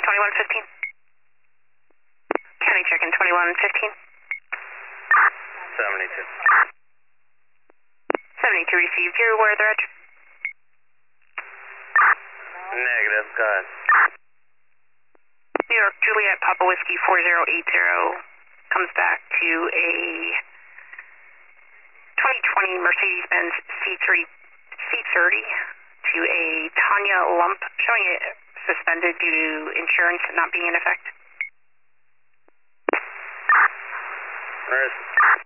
2115. County check-in 2115. 72. 72 received. You're aware of the reg? Negative, go ahead. New York Juliet Papa Whiskey 4080 comes back to a 2020 Mercedes-Benz C30 to a Tanya Lump, showing it suspended due to insurance not being in effect. Where is it?